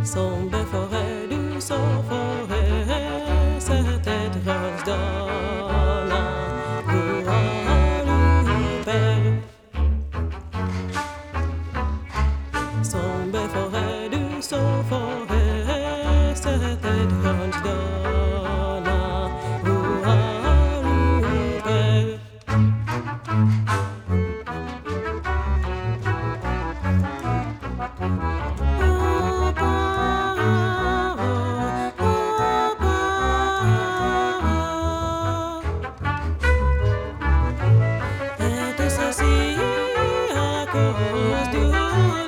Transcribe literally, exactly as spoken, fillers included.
Sombre forêt du sang forêt, c'était grâce d'Anna, Goualouper. Sombre forêt du sang forêt, c'était grâce d'Anna, Goualouper. Et tout ceci à cause du